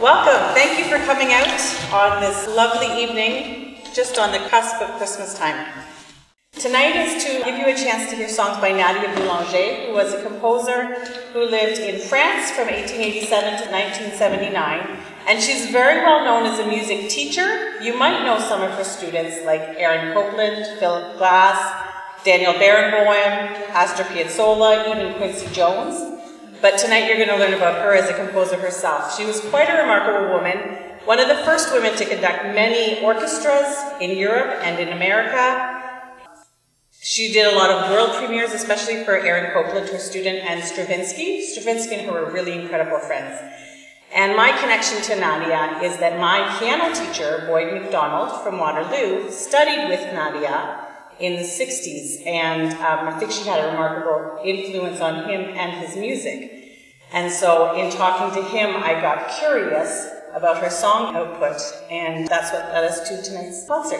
Welcome. Thank you for coming out on this lovely evening, just on the cusp of Christmas time. Tonight is to give you a chance to hear songs by Nadia Boulanger, who was a composer who lived in France from 1887 to 1979, and she's very well known as a music teacher. You might know some of her students like Aaron Copland, Philip Glass, Daniel Barenboim, Astor Piazzolla, even Quincy Jones. But tonight you're going to learn about her as a composer herself. She was quite a remarkable woman, one of the first women to conduct many orchestras in Europe and in America. She did a lot of world premieres, especially for Aaron Copland, her student, and Stravinsky. Stravinsky and her were really incredible friends. And my connection to Nadia is that my piano teacher, Boyd MacDonald from Waterloo, studied with Nadia in the 60s, and I think she had a remarkable influence on him and his music. And so in talking to him, I got curious about her song output, and that's what led us to tonight's concert.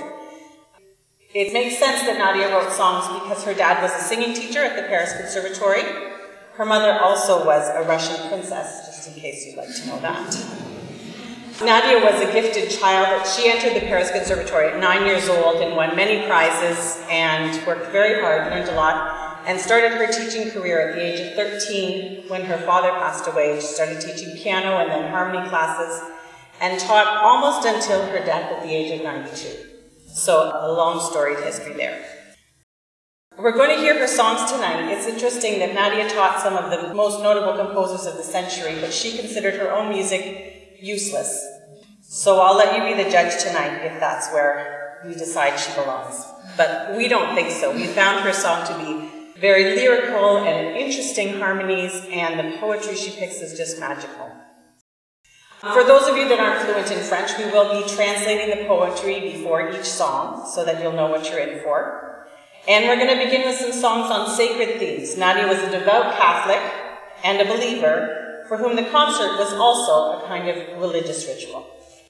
It makes sense that Nadia wrote songs because her dad was a singing teacher at the Paris Conservatory. Her mother also was a Russian princess, just in case you'd like to know that. Nadia was a gifted child. She entered the Paris Conservatory at 9 years old and won many prizes and worked very hard, learned a lot, and started her teaching career at the age of 13 when her father passed away. She started teaching piano and then harmony classes and taught almost until her death at the age of 92. So a long storied history there. We're going to hear her songs tonight. It's interesting that Nadia taught some of the most notable composers of the century, but she considered her own music useless. So I'll let you be the judge tonight if that's where you decide she belongs. But we don't think so. We found her song to be very lyrical and interesting harmonies, and the poetry she picks is just magical. For those of you that aren't fluent in French, we will be translating the poetry before each song so that you'll know what you're in for. And we're going to begin with some songs on sacred themes. Nadia was a devout Catholic and a believer, for whom the concert was also a kind of religious ritual.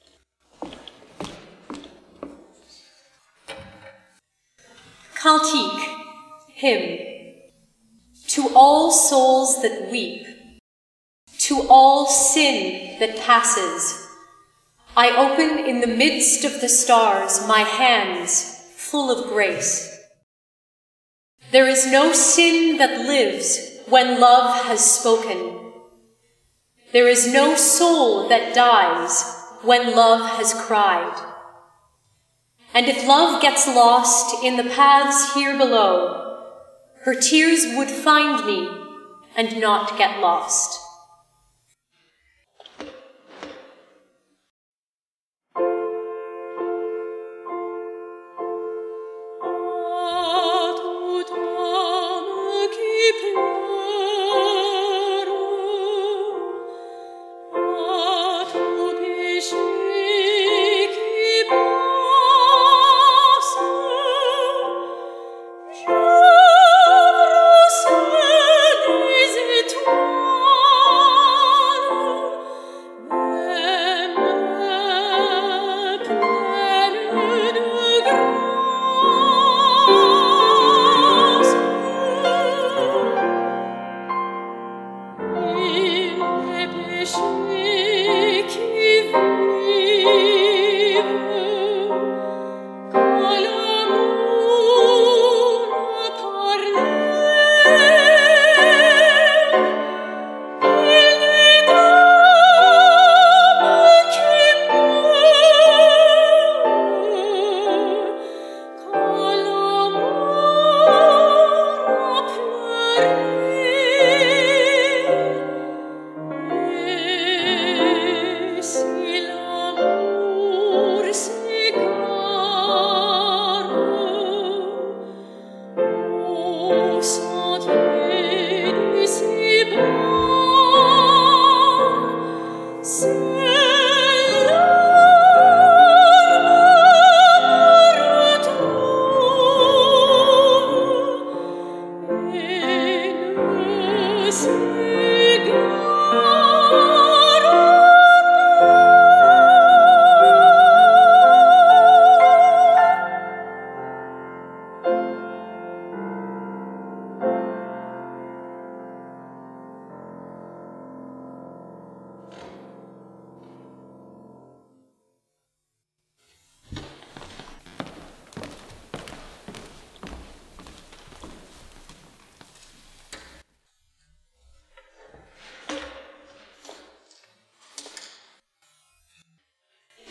Cantique, hymn. To all souls that weep, to all sin that passes, I open in the midst of the stars my hands full of grace. There is no sin that lives when love has spoken. There is no soul that dies when love has cried. And if love gets lost in the paths here below, her tears would find me and not get lost. Sentir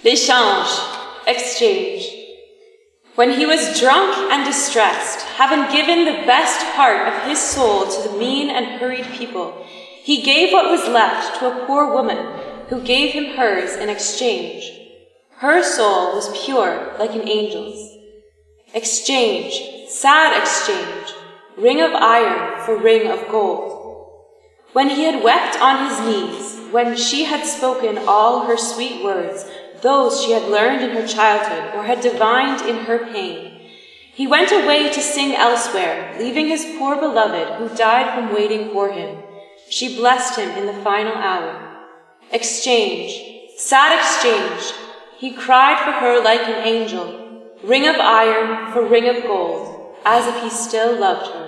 L'échange, exchange. When he was drunk and distressed, having given the best part of his soul to the mean and hurried people, he gave what was left to a poor woman, who gave him hers in exchange. Her soul was pure like an angel's. Exchange, sad exchange, ring of iron for ring of gold. When he had wept on his knees, when she had spoken all her sweet words, those she had learned in her childhood or had divined in her pain, he went away to sing elsewhere, leaving his poor beloved who died from waiting for him. She blessed him in the final hour. Exchange, sad exchange, he cried for her like an angel, ring of iron for ring of gold, as if he still loved her.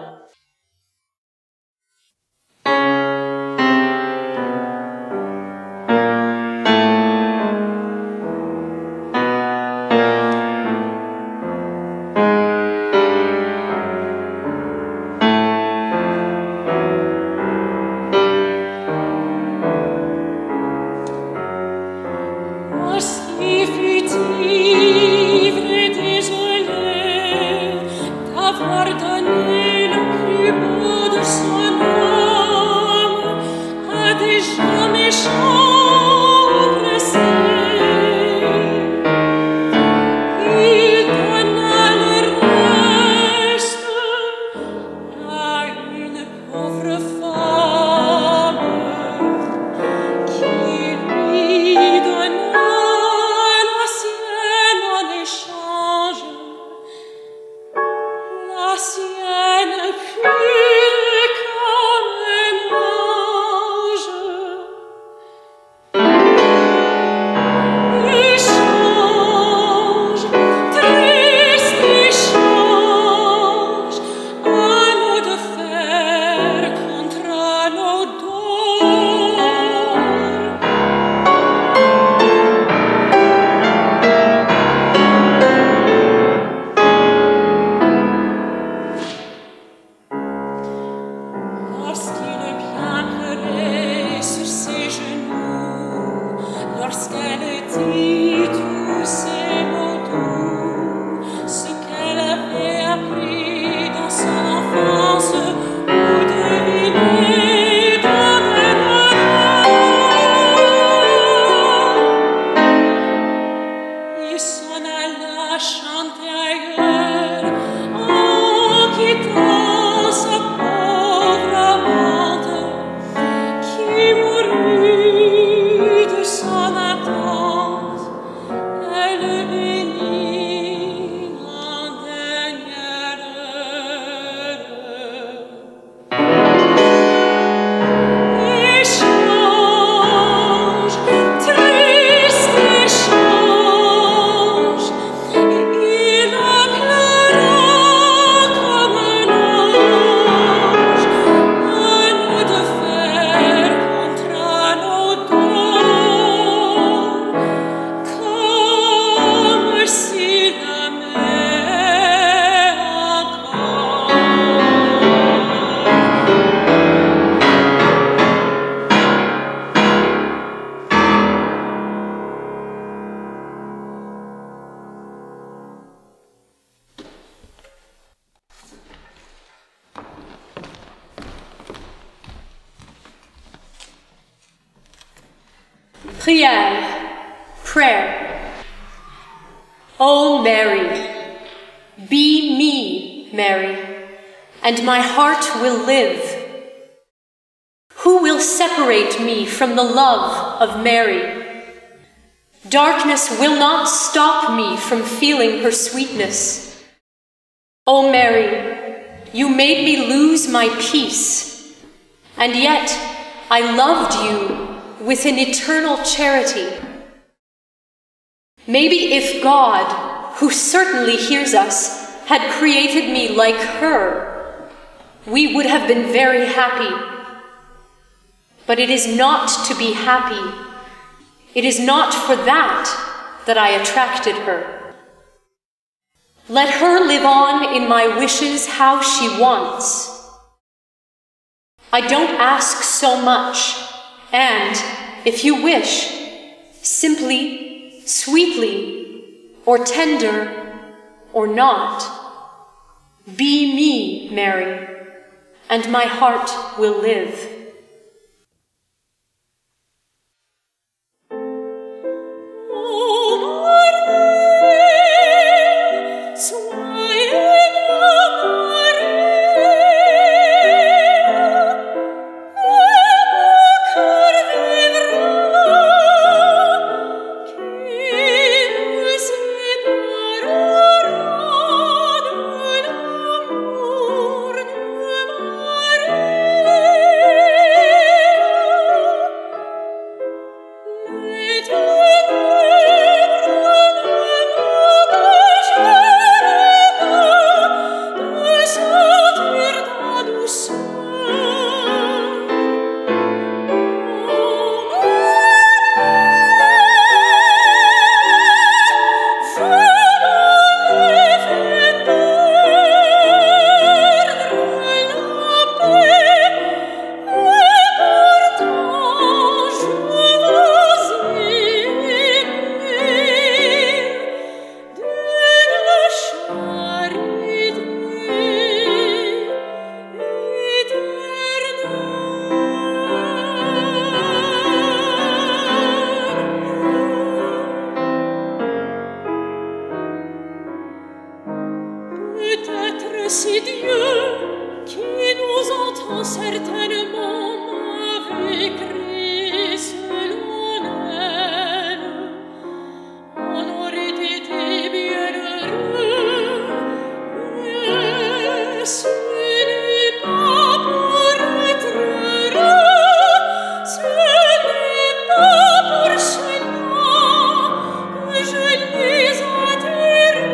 Prière, prayer. O Mary, be me, Mary, and my heart will live. Who will separate me from the love of Mary? Darkness will not stop me from feeling her sweetness. O Mary, you made me lose my peace, and yet I loved you with an eternal charity. Maybe if God, who certainly hears us, had created me like her, we would have been very happy. But it is not to be happy. It is not for that I attracted her. Let her live on in my wishes how she wants. I don't ask so much, and, if you wish, simply sweetly, or tender, or not. Be me, Mary, and my heart will live. C'est Dieu qui nous entend certainement avec solennel. On aurait été bien heureux, mais ce n'est pas pour être heureux, ce n'est pas pour cela que je les atterris.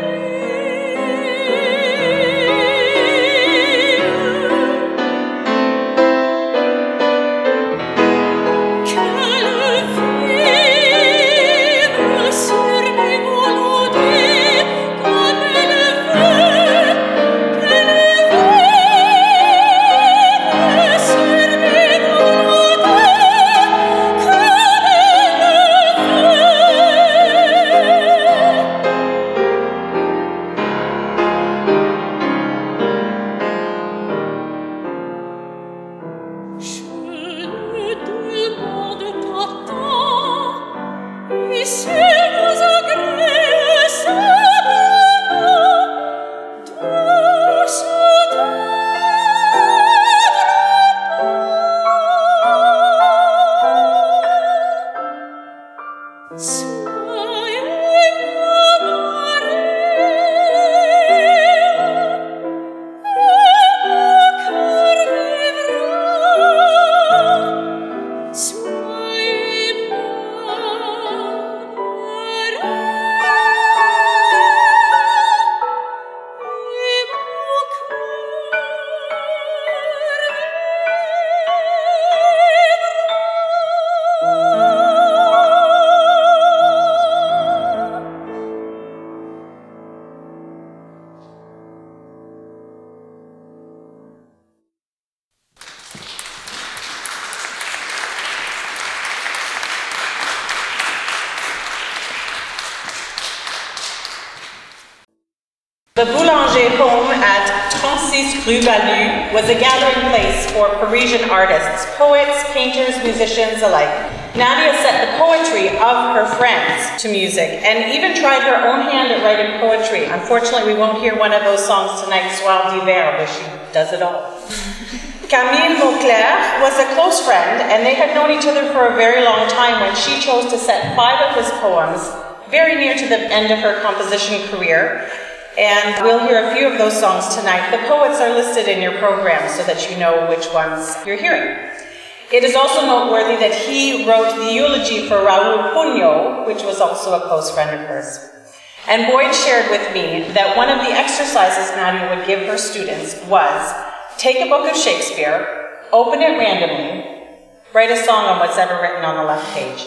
The Boulanger home at 36 Rue Balu was a gathering place for Parisian artists, poets, painters, musicians alike. Nadia set the poetry of her friends to music and even tried her own hand at writing poetry. Unfortunately, we won't hear one of those songs tonight, Soir d'hiver, but she does it all. Camille Mauclair was a close friend, and they had known each other for a very long time when she chose to set 5 of his poems very near to the end of her composition career. And we'll hear a few of those songs tonight. The poets are listed in your program so that you know which ones you're hearing. It is also noteworthy that he wrote the eulogy for Raoul Pugno, which was also a close friend of hers. And Boyd shared with me that one of the exercises Nadia would give her students was take a book of Shakespeare, open it randomly, write a song on what's ever written on the left page.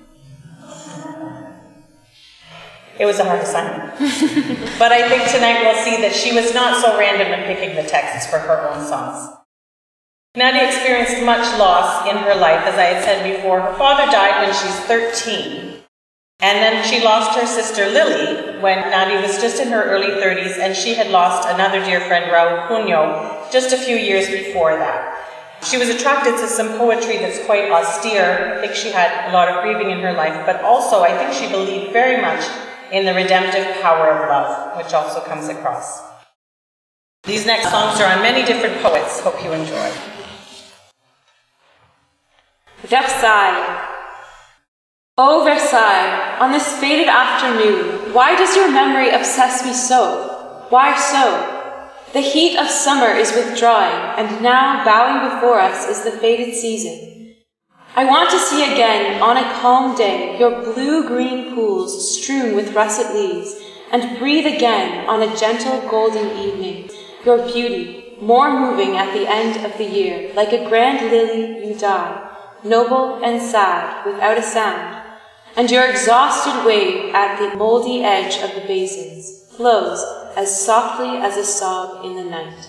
It was a hard assignment. But I think tonight we'll see that she was not so random in picking the texts for her own songs. Nadia experienced much loss in her life, as I had said before. Her father died when she was 13. And then she lost her sister Lily when Nadia was just in her early 30s, and she had lost another dear friend, Raul Puño, just a few years before that. She was attracted to some poetry that's quite austere. I think she had a lot of grieving in her life, but also I think she believed very much in the redemptive power of love, which also comes across. These next songs are on many different poets. Hope you enjoy. Versailles. Oh, Versailles, on this faded afternoon, why does your memory obsess me so? Why so? The heat of summer is withdrawing, and now bowing before us is the faded season. I want to see again, on a calm day, your blue-green pools strewn with russet leaves, and breathe again, on a gentle golden evening, your beauty, more moving at the end of the year, like a grand lily you die, noble and sad, without a sound, and your exhausted wave at the mouldy edge of the basins flows as softly as a sob in the night.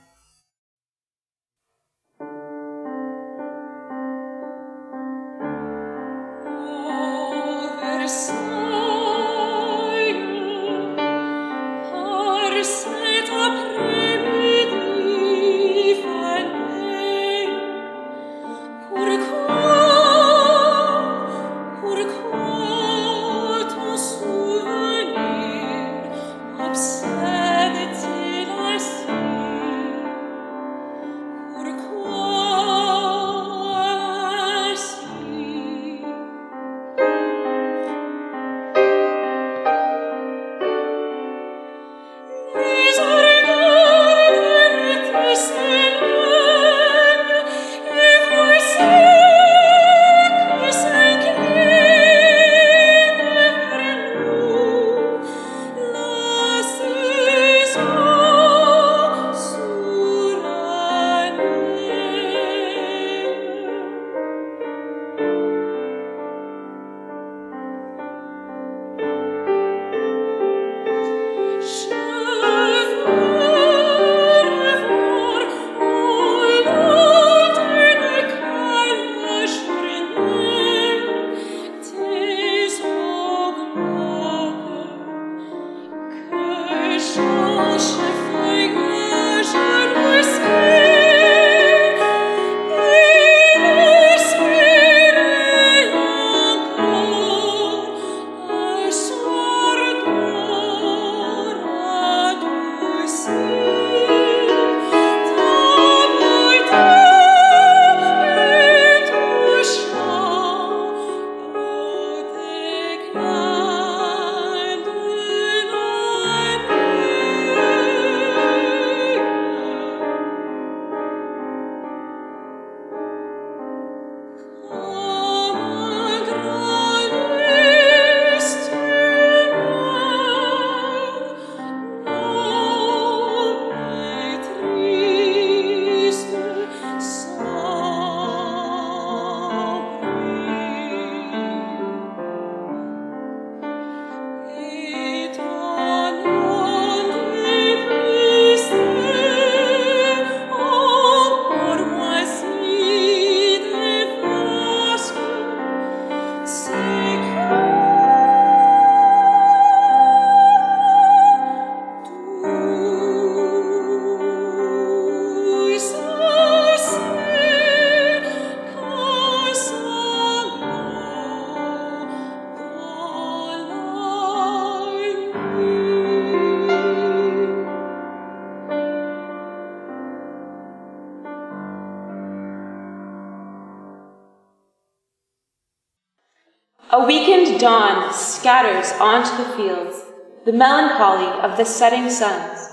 A weakened dawn scatters onto the fields the melancholy of the setting suns.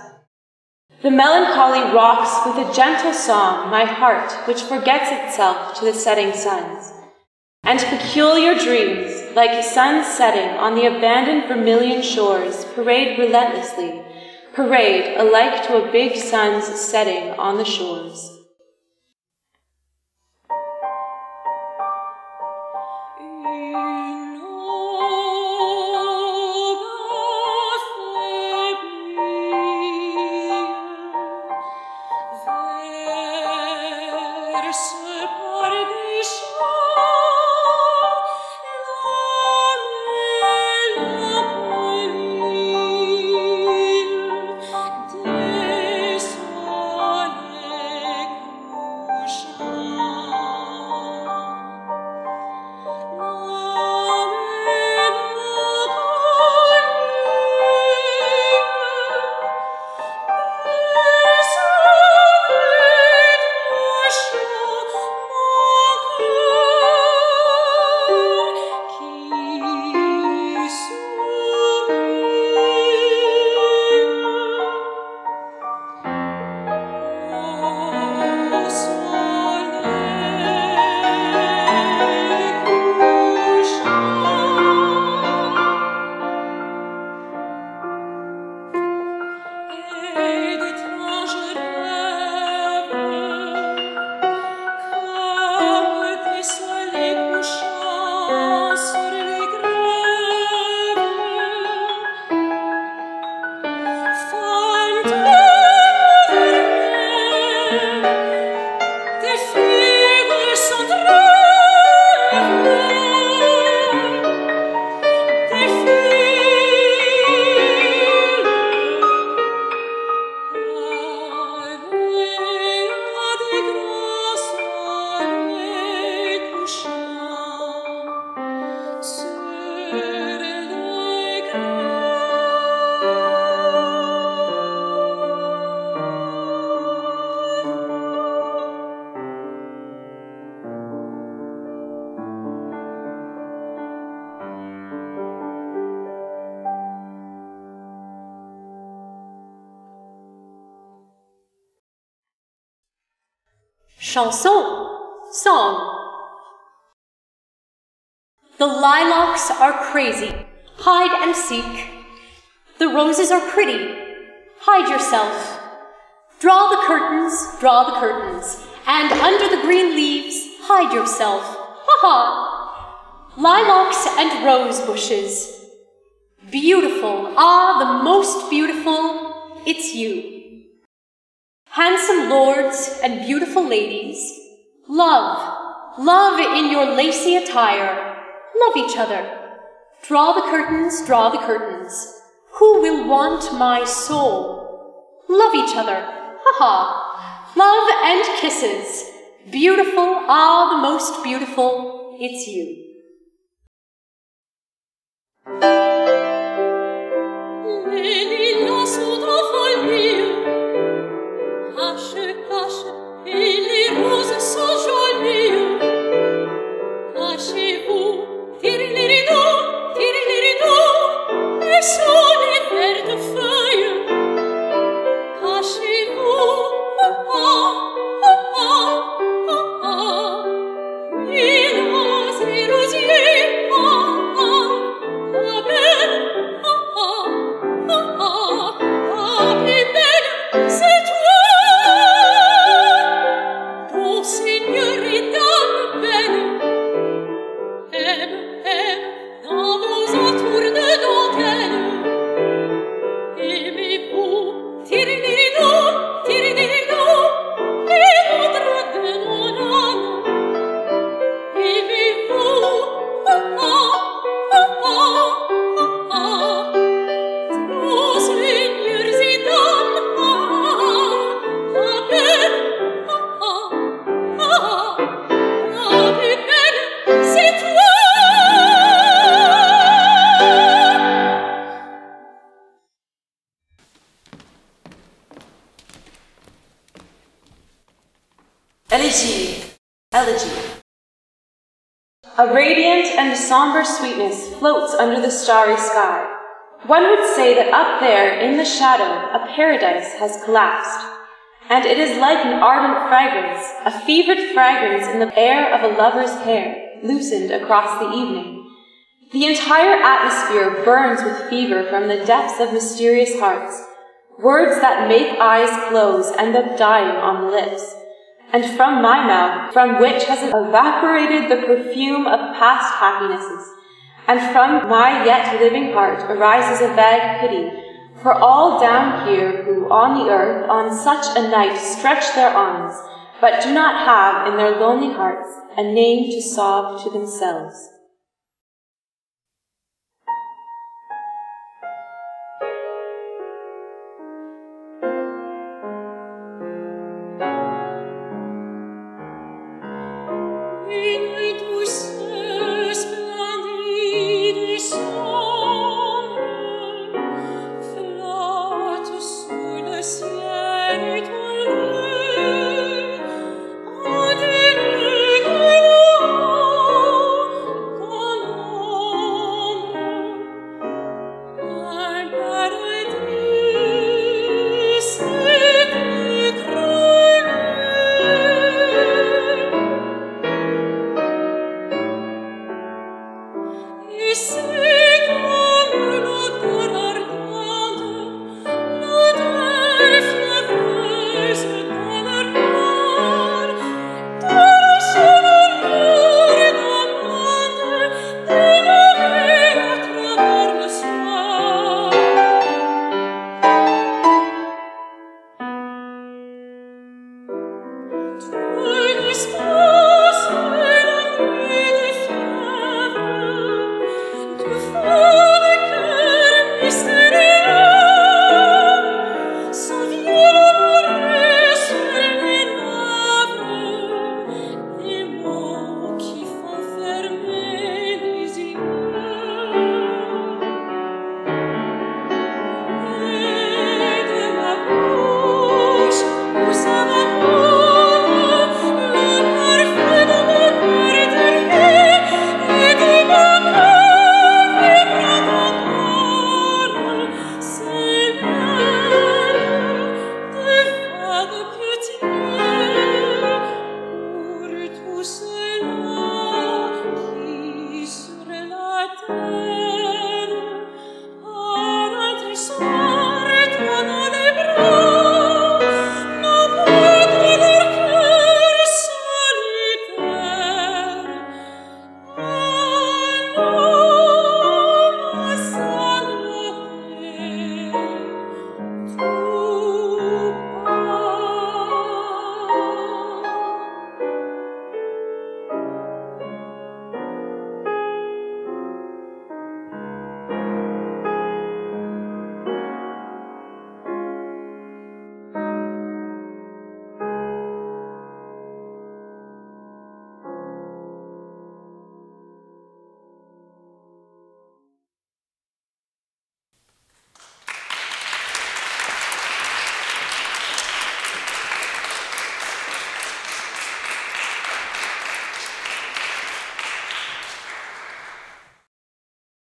The melancholy rocks with a gentle song my heart which forgets itself to the setting suns. And peculiar dreams, like suns setting on the abandoned vermilion shores, parade relentlessly, parade alike to a big sun's setting on the shores. Chanson, song. The lilacs are crazy, hide and seek. The roses are pretty, hide yourself. Draw the curtains, and under the green leaves, hide yourself. Ha-ha! Lilacs and rose bushes. Beautiful, the most beautiful, it's you. Handsome lords and beautiful ladies, love in your lacy attire. Love each other. Draw the curtains. Who will want my soul? Love each other. Ha-ha. Love and kisses. Beautiful, the most beautiful, it's you. Les lilas sont en folie, cache, et les roses sont jolies. Cachez-vous, tirez les rideaux, et sous les vertes feuilles. Cachez-vous, lilas et rosiers, la belle, la plus belle, c'est toi. Ton Seigneur et dame belle, aime, dans vos entours de dentelle. Aimez-vous, tirez des rideaux, et votre de mon âme. Aimez-vous, ô seigneurs et dames, la belle, la plus belle, c'est toi. Elegy. A radiant and somber sweetness floats under the starry sky. One would say that up there, in the shadow, a paradise has collapsed. And it is like an ardent fragrance, a fevered fragrance in the air of a lover's hair, loosened across the evening. The entire atmosphere burns with fever from the depths of mysterious hearts, words that make eyes close, end up dying on the lips. And from my mouth, from which has evaporated the perfume of past happinesses, and from my yet living heart arises a vague pity for all down here who on the earth on such a night stretch their arms, but do not have in their lonely hearts a name to sob to themselves.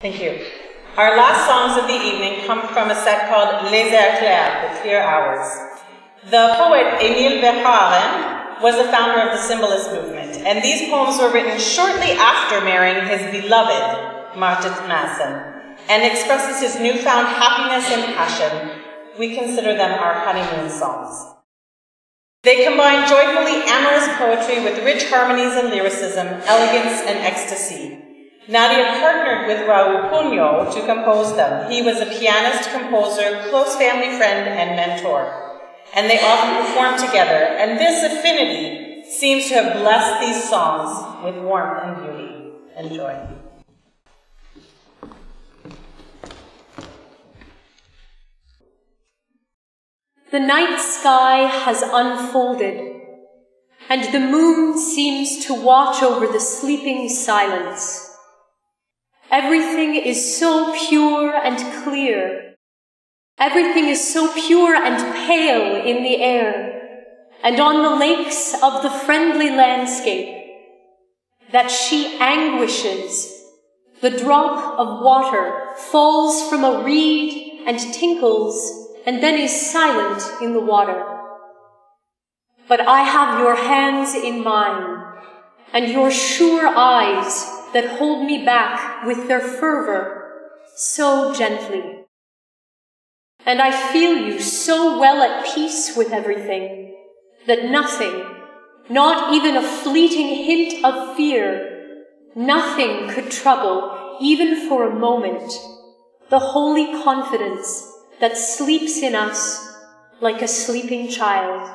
Thank you. Our last songs of the evening come from a set called Les Heures Clairs, the Clear Hours. The poet Émile Verhaeren was the founder of the Symbolist movement, and these poems were written shortly after marrying his beloved Martha Maassen, and expresses his newfound happiness and passion. We consider them our honeymoon songs. They combine joyfully amorous poetry with rich harmonies and lyricism, elegance and ecstasy. Nadia partnered with Raul Puño to compose them. He was a pianist, composer, close family friend, and mentor. And they often performed together, and this affinity seems to have blessed these songs with warmth and beauty. Enjoy. The night sky has unfolded, and the moon seems to watch over the sleeping silence. Everything is so pure and clear. Everything is so pure and pale in the air, and on the lakes of the friendly landscape, that she anguishes. The drop of water falls from a reed and tinkles, and then is silent in the water. But I have your hands in mine, and your sure eyes that hold me back with their fervor so gently. And I feel you so well at peace with everything that nothing, not even a fleeting hint of fear, nothing could trouble, even for a moment, the holy confidence that sleeps in us like a sleeping child.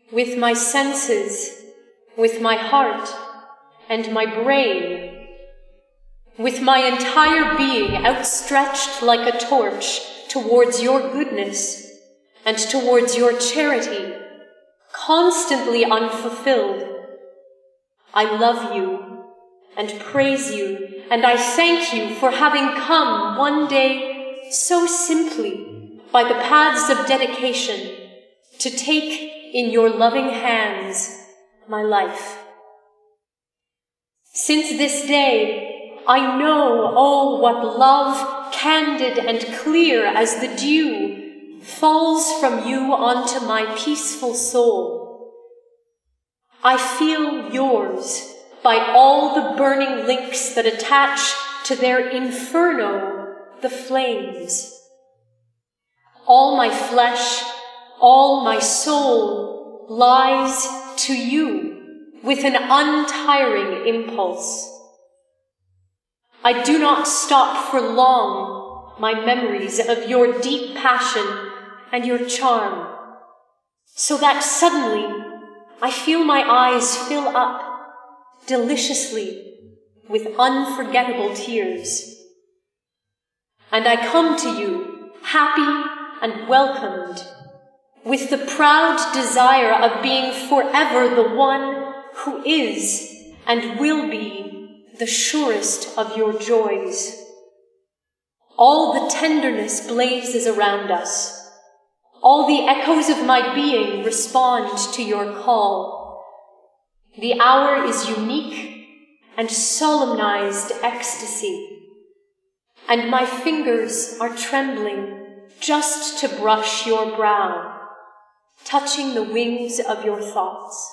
with my senses, with my heart and my brain, with my entire being outstretched like a torch towards your goodness and towards your charity, constantly unfulfilled. I love you and praise you, and I thank you for having come one day so simply by the paths of dedication to take in your loving hands my life. Since this day, I know, oh, what love, candid and clear as the dew, falls from you onto my peaceful soul. I feel yours by all the burning links that attach to their inferno the flames. All my flesh, all my soul lies to you with an untiring impulse. I do not stop for long my memories of your deep passion and your charm, so that suddenly I feel my eyes fill up deliciously with unforgettable tears. And I come to you happy and welcomed, with the proud desire of being forever the one who is and will be the surest of your joys. All the tenderness blazes around us. All the echoes of my being respond to your call. The hour is unique and solemnized ecstasy, and my fingers are trembling just to brush your brow, touching the wings of your thoughts.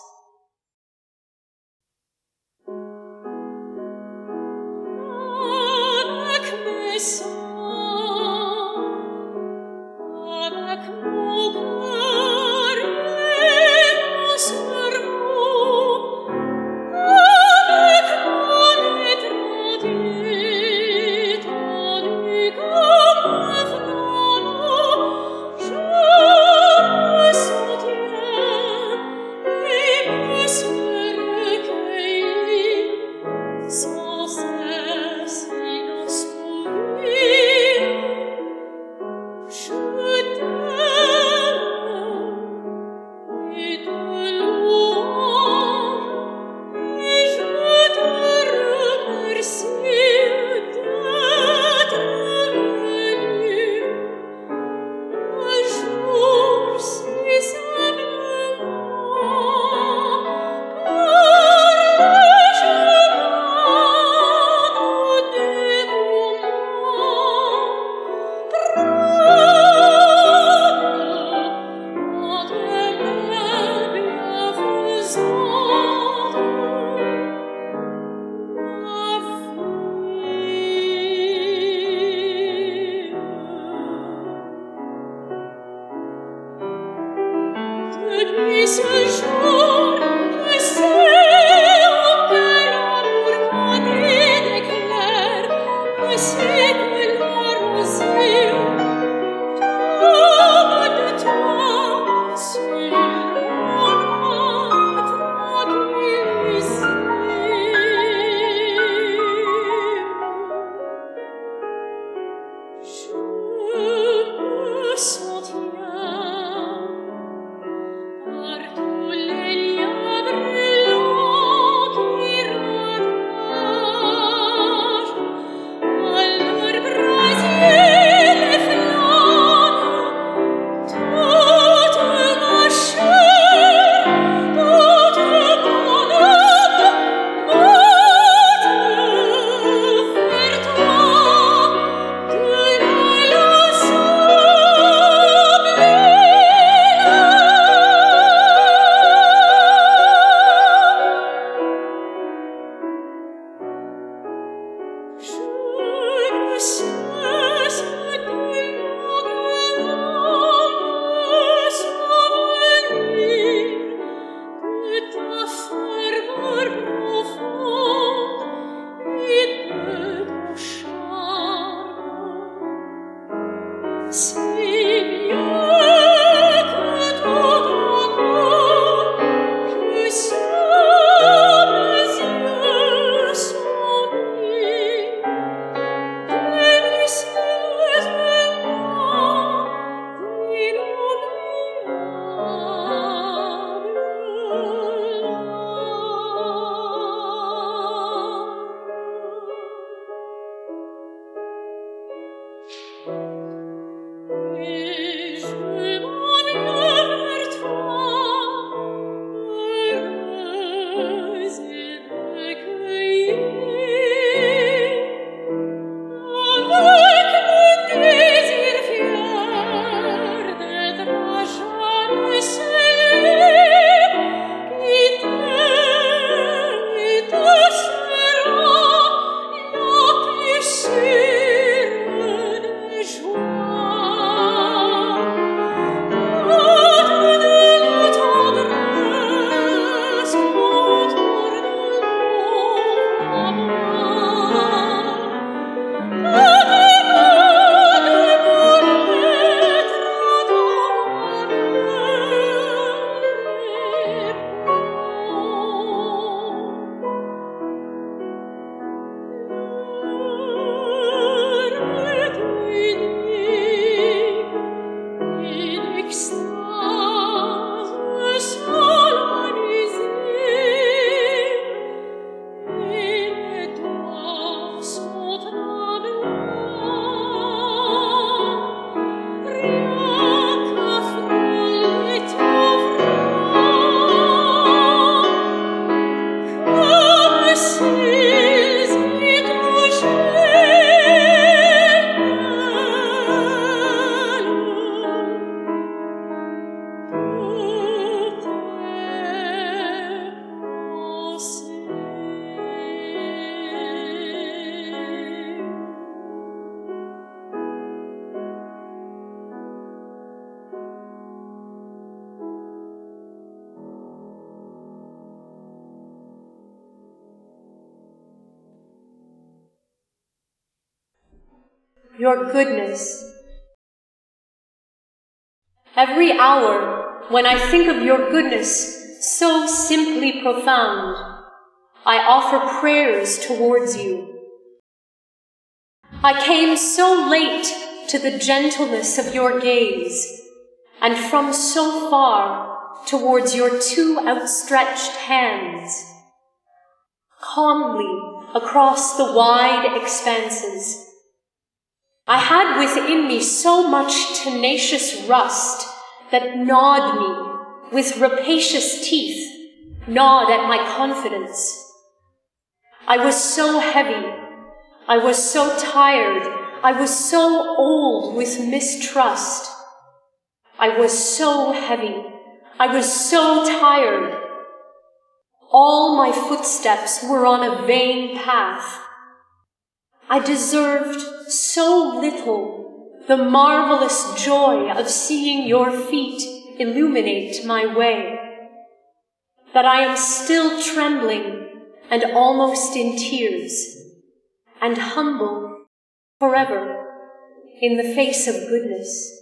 Par tous les your goodness. Every hour, when I think of your goodness, so simply profound, I offer prayers towards you. I came so late to the gentleness of your gaze, and from so far towards your two outstretched hands. Calmly across the wide expanses, I had within me so much tenacious rust that gnawed me with rapacious teeth, gnawed at my confidence. I was so heavy, I was so tired, I was so old with mistrust. I was so heavy, I was so tired. All my footsteps were on a vain path. I deserved so little the marvelous joy of seeing your feet illuminate my way, that I am still trembling and almost in tears, and humble forever in the face of goodness.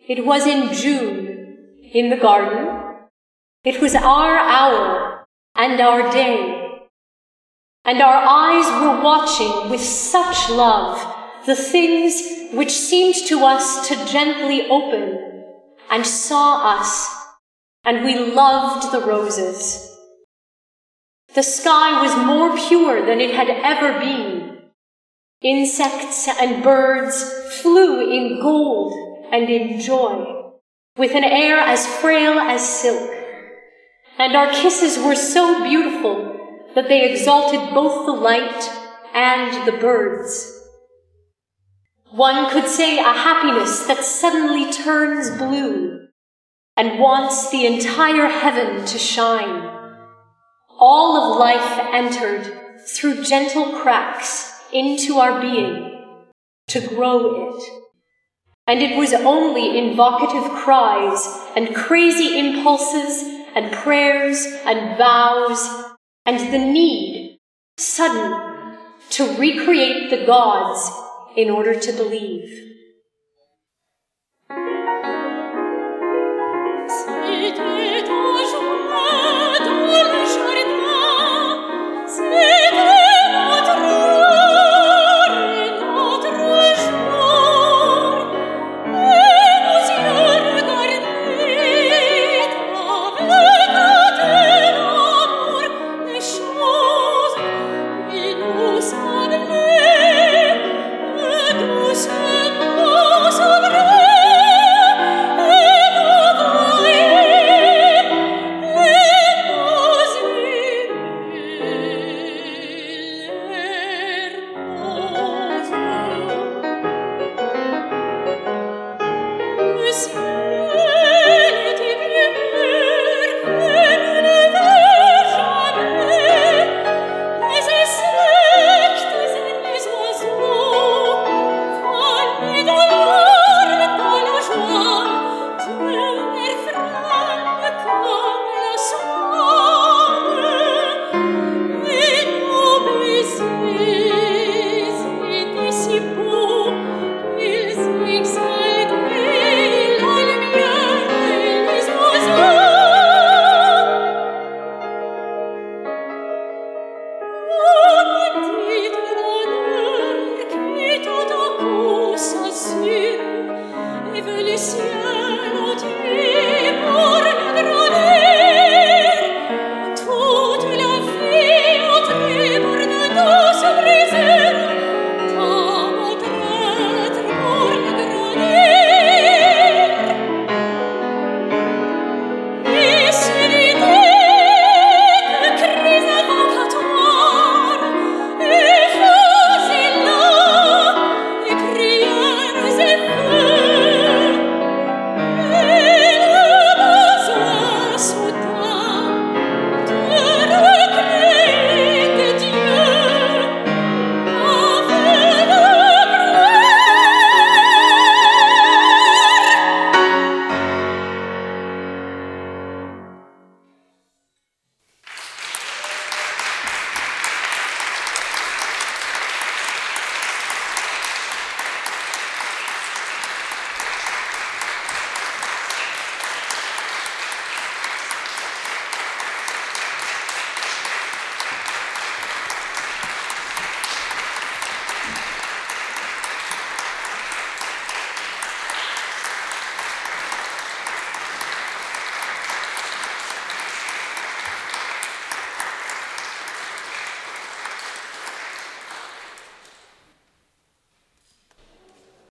It was in June, in the garden. It was our hour and our day. And our eyes were watching with such love the things which seemed to us to gently open, and saw us, and we loved the roses. The sky was more pure than it had ever been. Insects and birds flew in gold and in joy, with an air as frail as silk. And our kisses were so beautiful that they exalted both the light and the birds. One could say a happiness that suddenly turns blue and wants the entire heaven to shine. All of life entered through gentle cracks into our being to grow it. And it was only in vocative cries and crazy impulses and prayers and vows and the need, sudden, to recreate the gods in order to believe.